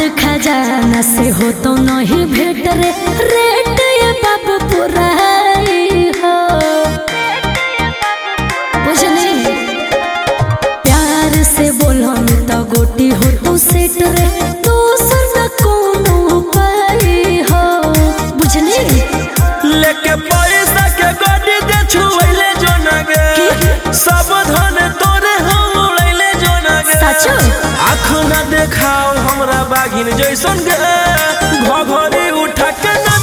खजाना से हो तो नहीं भेट रे रेट ये बाबू पुराई हो बुझली प्यार से बोलो तो गोटी हो तो सेट रे तू सुन कोनो पाई हो बुझली लेके पैसा के गाड़ी दे छुएले जो नगे सब धन तोरे हम उड़ैले जो नगे सचो आँख ना देखाओ हमरा बागिन जैसन गे घघरी उठा के ना